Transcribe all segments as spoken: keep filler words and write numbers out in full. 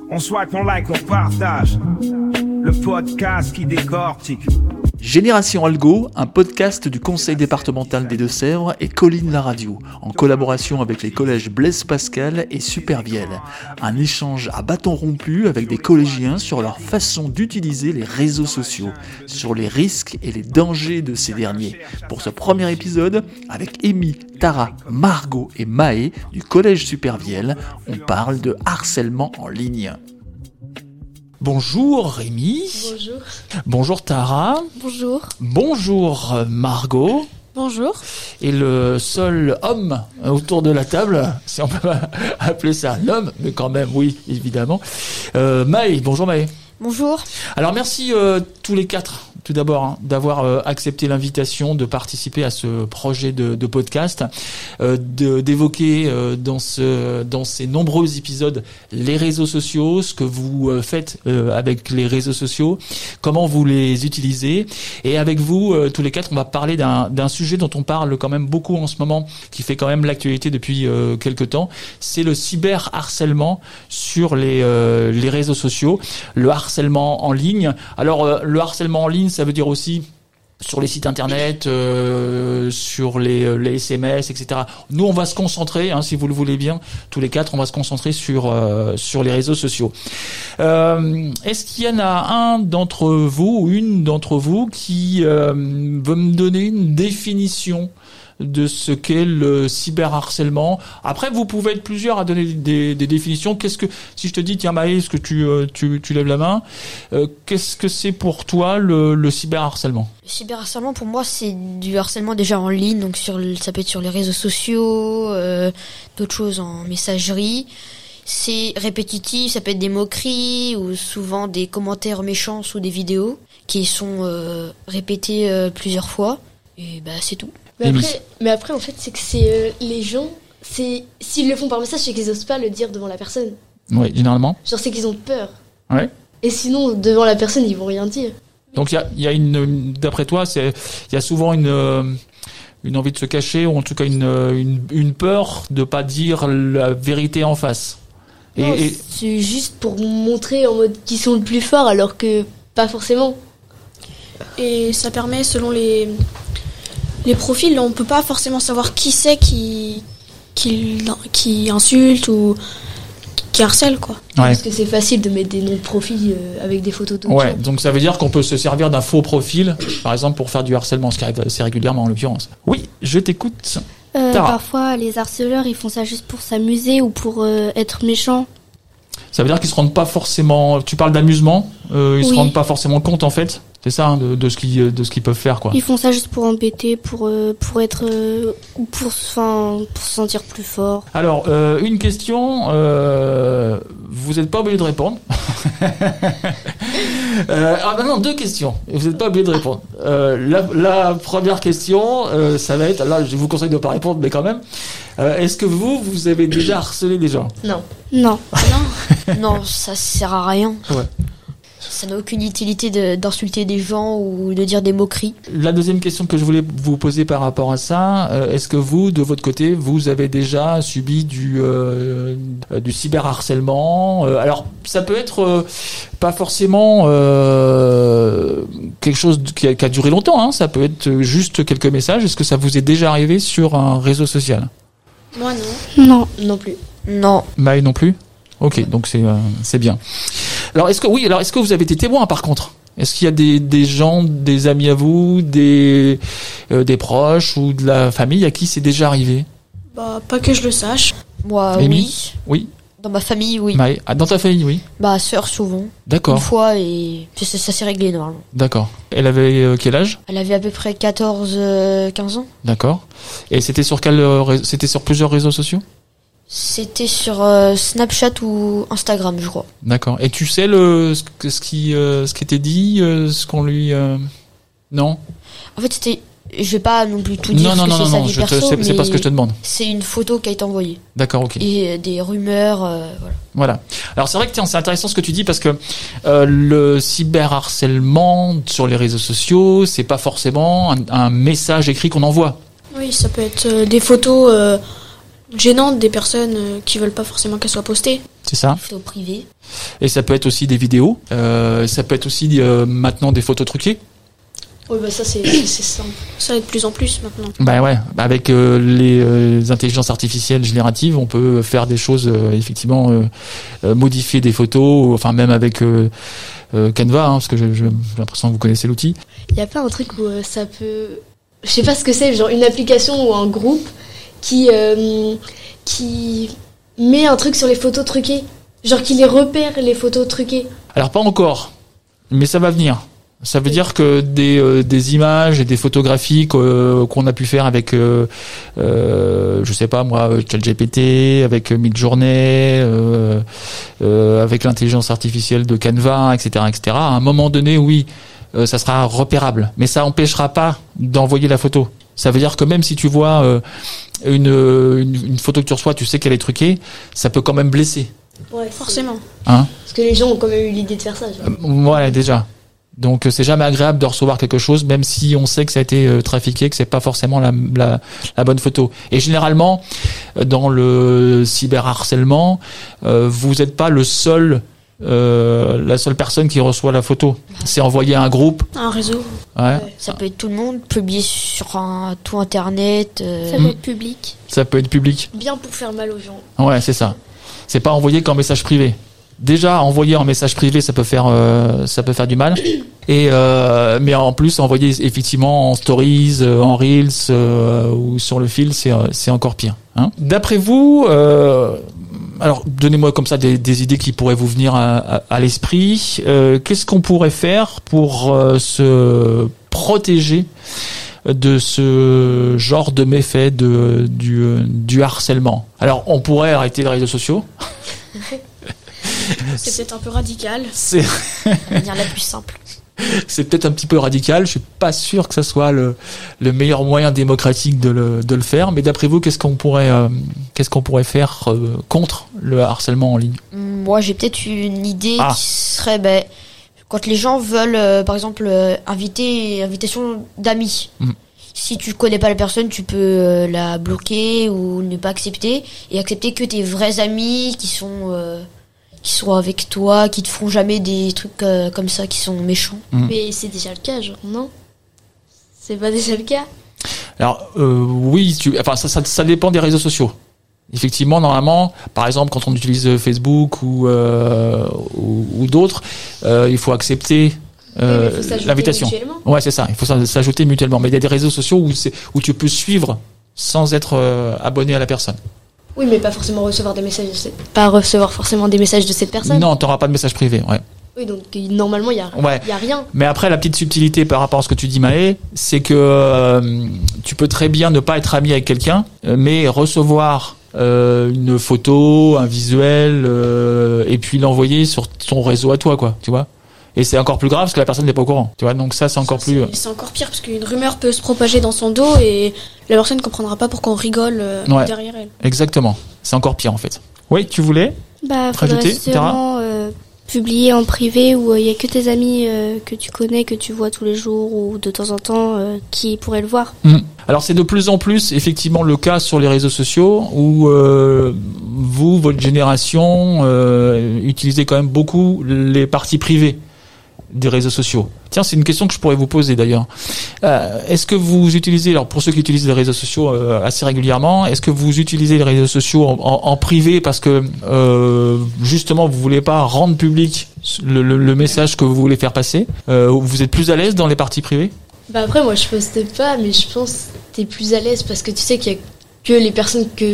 On swipe, on like, on partage. Le podcast qui décortique. Génération Algo, un podcast du Conseil départemental des Deux-Sèvres et Colline la Radio, en collaboration avec les collèges Blaise Pascal et Supervielle. Un échange à bâton rompu avec des collégiens sur leur façon d'utiliser les réseaux sociaux, sur les risques et les dangers de ces derniers. Pour ce premier épisode, avec Amy, Tara, Margot et Maë du collège Supervielle, on parle de harcèlement en ligne. Bonjour Rémi. Bonjour. Bonjour Tara. Bonjour. Bonjour Margot. Bonjour. Et le seul homme autour de la table, si on peut appeler ça un homme, mais quand même, oui, évidemment. Euh, Maë, bonjour Maë. Bonjour. Alors merci euh, tous les quatre, tout d'abord, hein, d'avoir euh, accepté l'invitation de participer à ce projet de, de podcast, euh, de, d'évoquer euh, dans, ce, dans ces nombreux épisodes les réseaux sociaux, ce que vous euh, faites euh, avec les réseaux sociaux, comment vous les utilisez. Et avec vous, euh, tous les quatre, on va parler d'un, d'un sujet dont on parle quand même beaucoup en ce moment, qui fait quand même l'actualité depuis euh, quelques temps. C'est le cyberharcèlement sur les, euh, les réseaux sociaux, le harcèlement en ligne. Alors euh, le harcèlement en ligne, ça veut dire aussi sur les sites internet, euh, sur les, les S M S, et cetera. Nous, on va se concentrer, hein, si vous le voulez bien, tous les quatre, on va se concentrer sur euh, sur les réseaux sociaux. Euh, est-ce qu'il y en a un d'entre vous ou une d'entre vous qui euh, veut me donner une définition de ce qu'est le cyberharcèlement? Après, vous pouvez être plusieurs à donner des, des définitions. Qu'est-ce que, si je te dis, tiens Maë, est-ce que tu, euh, tu, tu lèves la main, euh, qu'est-ce que c'est pour toi le, le cyberharcèlement? Le cyberharcèlement, pour moi, c'est du harcèlement déjà en ligne, donc sur, ça peut être sur les réseaux sociaux, euh, d'autres choses en messagerie. C'est répétitif, ça peut être des moqueries ou souvent des commentaires méchants sous des vidéos qui sont euh, répétés euh, plusieurs fois. Et bah, c'est tout. Mais après, mais après, en fait, c'est que c'est euh, les gens, c'est s'ils le font par message, c'est qu'ils osent pas le dire devant la personne. Oui, généralement. Genre, c'est qu'ils ont peur. Ouais. Et sinon, devant la personne, ils vont rien dire. Donc il y a, il y a une, d'après toi, c'est, il y a souvent une, une envie de se cacher ou en tout cas une, une, une peur de pas dire la vérité en face. Et, Non, et... c'est juste pour montrer en mode qu'ils sont le plus fort, alors que pas forcément. Et ça permet, selon les les profils, on peut pas forcément savoir qui c'est qui qui qui insulte ou qui harcèle, quoi. Ouais. Parce que c'est facile de mettre des noms de profil euh, avec des photos d'autres Ouais, gens. donc ça veut dire qu'on peut se servir d'un faux profil, par exemple, pour faire du harcèlement, ce qui arrive assez régulièrement en l'occurrence. Oui, je t'écoute. Euh, Tara. parfois, les harceleurs, ils font ça juste pour s'amuser ou pour euh, être méchants. Ça veut dire qu'ils se rendent pas forcément. Tu parles d'amusement, euh, ils Oui. se rendent pas forcément compte en fait. C'est ça, hein, de, de ce qu'ils de ce qu'ils peuvent faire, quoi. Ils font ça juste pour embêter, pour euh, pour être euh, ou pour enfin pour se sentir plus fort. Alors, euh, une question. Euh, vous n'êtes pas obligé de répondre. euh, ah ben non, deux questions. Vous n'êtes pas obligé de répondre. Euh, la, la première question, euh, ça va être. Là, je vous conseille de ne pas répondre, mais quand même. Euh, est-ce que vous, vous avez déjà harcelé des gens? Non. Non. Non, non, ça sert à rien. Ouais. Ça n'a aucune utilité de, d'insulter des gens ou de dire des moqueries. La deuxième question que je voulais vous poser par rapport à ça, euh, est-ce que vous, de votre côté, vous avez déjà subi du euh, du cyberharcèlement? euh, Alors, ça peut être euh, pas forcément euh, quelque chose qui a, qui a duré longtemps, hein, ça peut être juste quelques messages. Est-ce que ça vous est déjà arrivé sur un réseau social? Moi, non. Non. Non plus. Non. Maë non plus? Ok, donc c'est euh, c'est bien. Alors est-ce que oui, alors est-ce que vous avez été témoin par contre? Est-ce qu'il y a des des gens, des amis à vous, des euh, des proches ou de la famille à qui c'est déjà arrivé? Bah, pas que je le sache. Moi, Amy? oui. Oui. Dans ma famille, oui. Maë, ah, dans ta famille, oui. Bah, sœur, souvent. D'accord. Une fois, et ça, ça s'est réglé, normalement. D'accord. Elle avait euh, quel âge? Elle avait à peu près quatorze, euh, quinze ans. D'accord. Et c'était sur quel euh, ré- c'était sur plusieurs réseaux sociaux? C'était sur euh, Snapchat ou Instagram, je crois. D'accord. Et tu sais le ce, que- ce qui euh, ce qui était dit, euh, ce qu'on lui euh... non? En fait, c'était... Je vais pas non plus tout dire Non non parce non que non c'est sa non, vie je te, perso, c'est, c'est mais pas ce que je te demande. c'est une photo qui a été envoyée. D'accord, ok. Et euh, des rumeurs, euh, voilà. Voilà. Alors c'est vrai que tiens, c'est intéressant ce que tu dis parce que euh, le cyberharcèlement sur les réseaux sociaux, c'est pas forcément un, un message écrit qu'on envoie. Oui, ça peut être euh, des photos euh, gênantes des personnes euh, qui veulent pas forcément qu'elles soient postées. C'est ça. Photo privée. Et ça peut être aussi des vidéos. Euh, ça peut être aussi euh, maintenant des photos truquées. Oui, bah ça c'est, c'est, c'est simple. Ça va de plus en plus maintenant. Bah ouais, avec euh, les, euh, les intelligences artificielles génératives, on peut faire des choses euh, effectivement euh, euh, modifier des photos, enfin même avec euh, euh, Canva, hein, parce que je, je, j'ai l'impression que vous connaissez l'outil. Il y a pas un truc où euh, ça peut, je sais pas ce que c'est, genre une application ou un groupe qui euh, qui met un truc sur les photos truquées, genre qui les repère les photos truquées. Alors pas encore, mais ça va venir. Ça veut dire que des euh, des images et des photographies que, qu'on a pu faire avec euh, euh, je sais pas moi ChatGPT, avec Midjourney, euh, euh, avec l'intelligence artificielle de Canva, et cetera, et cetera. À un moment donné, oui, euh, ça sera repérable, mais ça empêchera pas d'envoyer la photo. Ça veut dire que même si tu vois euh, une, une une photo que tu reçois, tu sais qu'elle est truquée, ça peut quand même blesser. Ouais, Forcément. Hein ? Parce que les gens ont quand même eu l'idée de faire ça. Genre. Ouais, déjà. Donc c'est jamais agréable de recevoir quelque chose, même si on sait que ça a été euh, trafiqué, que c'est pas forcément la, la, la bonne photo. Et généralement, dans le cyberharcèlement, euh, vous n'êtes pas le seul, euh, la seule personne qui reçoit la photo. C'est envoyé à un groupe. Un réseau. Ouais. Ça peut être tout le monde, publié sur un, tout internet. euh, Ça peut être public. Ça peut être public. Bien pour faire mal aux gens. Ouais, c'est ça. C'est pas envoyé qu'en message privé. Déjà envoyer en message privé, ça peut faire euh, ça peut faire du mal. Et euh, mais en plus envoyer effectivement en stories, euh, en reels euh, ou sur le fil, c'est c'est encore pire. Hein. D'après vous, euh, alors donnez-moi comme ça des, des idées qui pourraient vous venir à, à, à l'esprit. Euh, qu'est-ce qu'on pourrait faire pour euh, se protéger de ce genre de méfaits de du du harcèlement? Alors on pourrait arrêter les réseaux sociaux. C'est peut-être un peu radical. C'est la manière la plus simple. c'est peut-être un petit peu radical. Je suis pas sûr que ça soit le, le meilleur moyen démocratique de le, de le faire. Mais d'après vous, qu'est-ce qu'on pourrait, euh, qu'est-ce qu'on pourrait faire euh, contre le harcèlement en ligne? Moi, j'ai peut-être une idée Ah. qui serait, ben, quand les gens veulent, euh, par exemple, euh, inviter, invitation d'amis. Mm. Si tu connais pas la personne, tu peux euh, la bloquer ou ne pas accepter et accepter que tes vrais amis qui sont euh, qui sont avec toi, qui te feront jamais des trucs euh, comme ça, qui sont méchants. Mm. Mais c'est déjà le cas, genre, non? C'est pas déjà le cas? Alors euh, oui, tu, enfin ça, ça, ça dépend des réseaux sociaux. Effectivement, normalement, par exemple, quand on utilise Facebook ou euh, ou, ou d'autres, euh, il faut accepter euh, Oui, mais faut s'ajouter l'invitation. mutuellement. Ouais, c'est ça. Il faut s'aj- s'ajouter mutuellement. Mais il y a des réseaux sociaux où c'est où tu peux suivre sans être euh, abonné à la personne. Oui, mais pas forcément recevoir des messages de cette... Pas recevoir forcément des messages de cette personne. Non, t'auras pas de message privé. Ouais. Oui, donc euh, normalement, il y a, Ouais. y a rien. Mais après, la petite subtilité par rapport à ce que tu dis, Maë, c'est que euh, tu peux très bien ne pas être ami avec quelqu'un, euh, mais recevoir euh, une photo, un visuel, euh, et puis l'envoyer sur ton réseau à toi, quoi. Tu vois. Et c'est encore plus grave parce que la personne n'est pas au courant. Tu vois. Donc ça, c'est encore Ça, plus. c'est, c'est encore pire parce qu'une rumeur peut se propager dans son dos et la personne ne comprendra pas pourquoi on rigole euh, Ouais. derrière elle. Exactement. C'est encore pire en fait. Oui, tu voulais. Bah, faudrait Rajouter, seulement euh, publier en privé où il y a que tes amis euh, que tu connais, que tu vois tous les jours ou de temps en temps euh, qui pourraient le voir. Mm. Alors c'est de plus en plus effectivement le cas sur les réseaux sociaux où euh, vous, votre génération, euh, utilisez quand même beaucoup les parties privées des réseaux sociaux. Tiens, c'est une question que je pourrais vous poser d'ailleurs. Euh, est-ce que vous utilisez, alors pour ceux qui utilisent les réseaux sociaux euh, assez régulièrement, est-ce que vous utilisez les réseaux sociaux en, en, en privé parce que euh, justement vous voulez pas rendre public le, le, le message que vous voulez faire passer, euh, vous êtes plus à l'aise dans les parties privées? Bah après, moi, je poste pas, mais je pense que t'es plus à l'aise parce que tu sais qu'il y a que les personnes que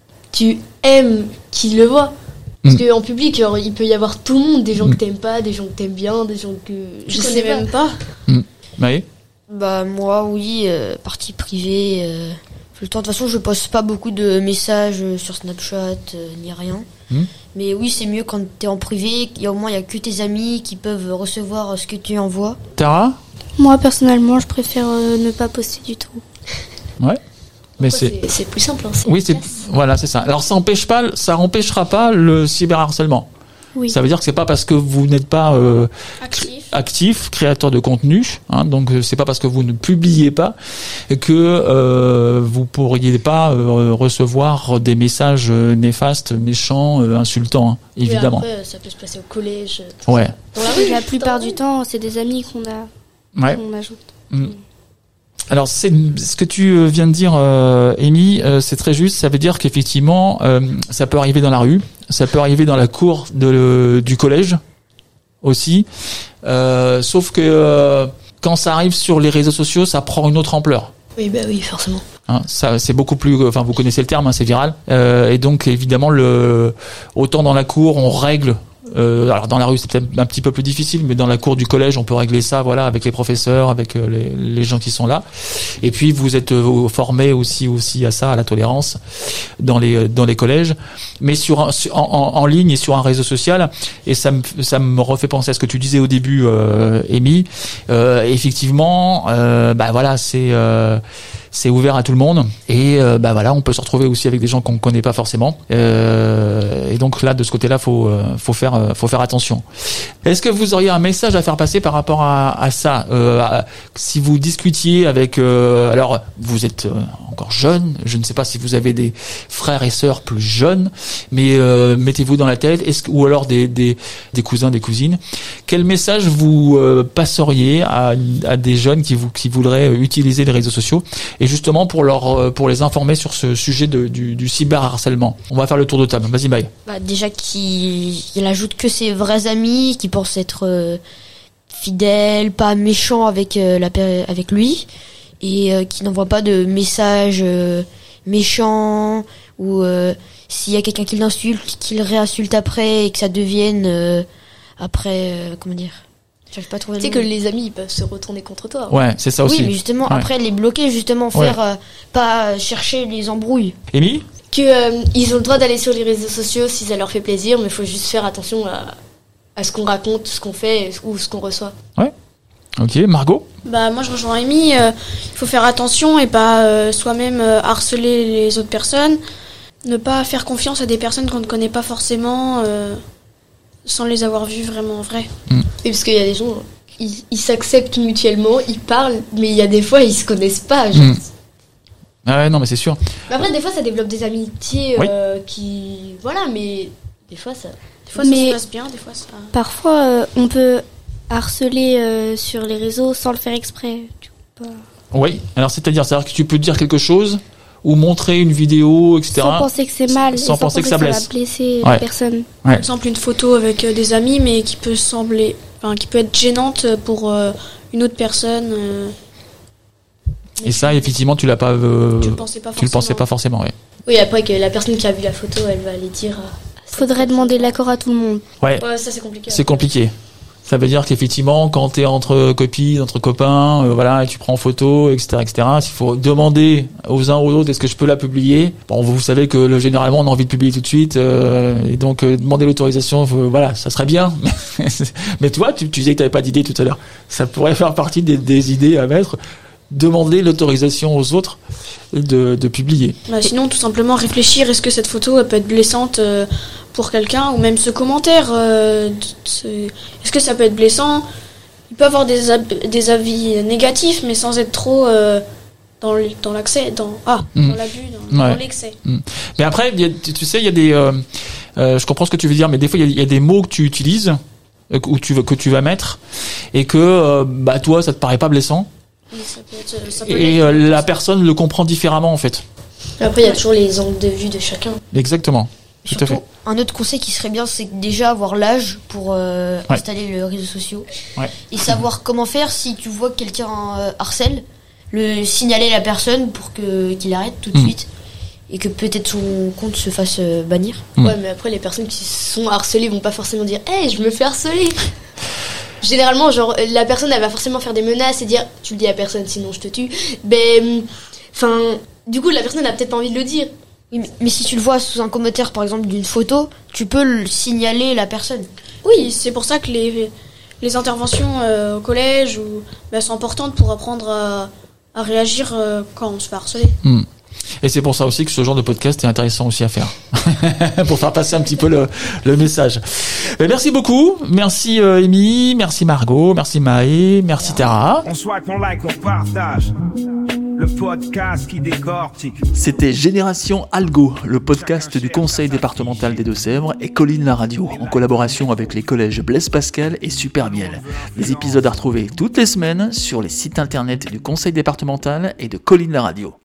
tu aimes qui le voient. Parce Mm. qu'en public, genre, il peut y avoir tout le monde, des gens Mm. que t'aimes pas, des gens que t'aimes bien, des gens que... Je connais même pas. Maë? Bah moi, oui, euh, partie privée. Euh, tout le temps. De toute façon, je poste pas beaucoup de messages euh, sur Snapchat euh, ni rien. Mm. Mais oui, c'est mieux quand t'es en privé. Il y a au moins il y a que tes amis qui peuvent recevoir euh, ce que tu envoies. Tara? Moi, personnellement, je préfère euh, ne pas poster du tout. Ouais. Mais Pourquoi c'est, c'est... c'est plus simple, hein, c'est oui, c'est, efficace. voilà, c'est ça. Alors, ça empêche pas, ça empêchera pas le cyberharcèlement. Oui. Ça veut dire que c'est pas parce que vous n'êtes pas euh, Actif. actif, créateur de contenu. Hein, donc c'est pas parce que vous ne publiez pas que euh, vous pourriez pas euh, recevoir des messages néfastes, méchants, euh, insultants, hein, évidemment. Et après, ça peut se passer au collège. Ouais. Dans la rue, La plupart du temps, c'est des amis qu'on a, Ouais. qu'on ajoute. Mm. Alors, c'est ce que tu viens de dire, euh, Amy, euh, c'est très juste. Ça veut dire qu'effectivement, euh, ça peut arriver dans la rue, ça peut arriver dans la cour de, le, du collège aussi. Euh, sauf que euh, quand ça arrive sur les réseaux sociaux, ça prend une autre ampleur. Oui, bah oui, forcément. Hein, ça, c'est beaucoup plus. Enfin, vous connaissez le terme, hein, c'est viral. Euh, et donc, évidemment, le autant dans la cour, on règle. Euh, alors dans la rue c'est peut-être un petit peu plus difficile, mais dans la cour du collège on peut régler ça, voilà, avec les professeurs, avec euh, les, les gens qui sont là. Et puis vous êtes euh, formés aussi aussi à ça, à la tolérance dans les dans les collèges, mais sur un, en, en, en ligne et sur un réseau social. Et ça me ça me refait penser à ce que tu disais au début, euh, Amy. Euh, effectivement, euh, bah voilà, c'est euh, c'est ouvert à tout le monde et euh, bah voilà, on peut se retrouver aussi avec des gens qu'on connaît pas forcément. Euh, et donc là, de ce côté-là, faut euh, faut faire euh, faut faire attention. Est-ce que vous auriez un message à faire passer par rapport à, à ça, euh, à, si vous discutiez avec, euh, alors vous êtes euh, encore jeune, je ne sais pas si vous avez des frères et sœurs plus jeunes, mais euh, mettez-vous dans la tête, est-ce, ou alors des des des cousins, des cousines, quel message vous euh, passeriez à à des jeunes qui vous qui voudraient utiliser les réseaux sociaux et justement pour leur pour les informer sur ce sujet de, du, du cyberharcèlement. On va faire le tour de table. Vas-y, Maï. Bah, déjà qu'il il ajoute que ses vrais amis, qui pensent être euh, fidèles, pas méchants avec euh, la per- avec lui, et euh, qui n'envoie pas de messages euh, méchants ou euh, s'il y a quelqu'un qui l'insulte, qu'il réinsulte après et que ça devienne euh, après euh, comment dire. J'arrive pas à trouver Tu sais le que mot. les amis ils peuvent se retourner contre toi. Ouais, c'est ça aussi. Oui, mais justement, Ouais. après les bloquer, justement, Ouais. faire euh, pas chercher les embrouilles. Amy ? Que euh, ils ont le droit d'aller sur les réseaux sociaux si ça leur fait plaisir, mais il faut juste faire attention à, à ce qu'on raconte, ce qu'on fait ou ce qu'on reçoit. Ok, Margot ? Bah moi je rejoins Amy, il faut faire attention et pas euh, soi-même euh, harceler les autres personnes, ne pas faire confiance à des personnes qu'on ne connaît pas forcément euh, sans les avoir vues vraiment en vrai. Et parce qu'il y a des gens, ils ils s'acceptent mutuellement, ils parlent, mais il y a des fois ils se connaissent pas. genre. Mm. Ah ouais, non, mais c'est sûr. Mais après des fois ça développe des amitiés euh, qui, voilà, mais des fois ça. Des fois Mais- ça se passe bien, des fois ça... Parfois, euh, on peut harceler euh, sur les réseaux sans le faire exprès. Tu peux pas- Oui, alors c'est-à-dire, c'est-à-dire que tu peux dire quelque chose ou montrer une vidéo, et cetera. Sans penser que c'est mal, Sans et penser que ça blesse. va blesser Ouais. la personne. Ouais. Par exemple une photo avec euh, des amis mais qui peut sembler... Enfin qui peut être gênante pour euh, une autre personne. euh, Et ça, effectivement, tu l'as pas, euh, tu le pensais pas tu le forcément. pensais pas forcément, ouais. Oui, après que la personne qui a vu la photo, elle va aller dire. à- à cette Faudrait personne. demander l'accord à tout le monde. Ouais, Ouais, ça c'est compliqué. c'est compliqué. Ça veut dire qu'effectivement, quand t'es entre copines, entre copains, euh, voilà, et tu prends en photo, et cetera, et cetera, s'il faut demander aux uns ou aux autres, est-ce que je peux la publier? Bon, vous savez que le, généralement, on a envie de publier tout de suite, euh, et donc euh, demander l'autorisation, faut- voilà, ça serait bien. Mais toi, tu, tu disais que t'avais pas d'idée tout à l'heure. Ça pourrait faire partie des, des idées à mettre. Demander l'autorisation aux autres de, de publier. Bah, sinon, tout simplement réfléchir, est-ce que cette photo elle peut être blessante euh, pour quelqu'un, ou même ce commentaire, euh, de- ce- est-ce que ça peut être blessant? Il peut avoir des, ab- des avis négatifs, mais sans être trop euh, dans l- dans l'accès, dans, ah, Mm. dans l'abus, dans, Ouais. dans l'excès. Mais après, il y a- tu tu sais, il y a des, euh, euh, je comprends ce que tu veux dire, mais des fois, il y a, il y a des mots que tu utilises, euh, ou tu veux, que tu vas mettre, et que, euh, bah, toi, ça te paraît pas blessant, Mais ça peut être- ça peut et l'être. euh, la personne le comprend différemment, en fait. Après, il y a toujours les angles de vue de chacun. Exactement. Tout à Surtout, fait. un autre conseil qui serait bien, c'est déjà avoir l'âge pour euh, Ouais. installer les réseaux sociaux. Ouais. Et savoir comment faire si tu vois que quelqu'un euh, harcèle, le signaler à la personne pour que qu'il arrête tout de Mm. suite et que peut-être son compte se fasse euh, bannir. Mm. Ouais, mais après, les personnes qui sont harcelées vont pas forcément dire hey, je me fais harceler. Généralement, genre, la personne, elle va forcément faire des menaces et dire tu le dis à personne, sinon je te tue. Ben, enfin, du coup, la personne n'a peut-être pas envie de le dire. Oui, mais, mais si tu le vois sous un commentaire, par exemple, d'une photo, tu peux le signaler la personne. Oui, c'est pour ça que les, les interventions euh, au collège ou, bah, sont importantes pour apprendre à, à réagir euh, quand on se fait harceler. Et c'est pour ça aussi que ce genre de podcast est intéressant aussi à faire, pour faire passer un petit peu le, le message. Et merci beaucoup, merci euh, Amy, merci Margot, merci Maë, merci Tara. On swipe, on like, on partage. Le podcast qui décortique. C'était Génération Algo, le podcast du Conseil départemental des Deux-Sèvres et Colline la radio, en collaboration avec les collèges Blaise Pascal et Supermiel. Des épisodes à retrouver toutes les semaines sur les sites internet du Conseil départemental et de Colline la radio.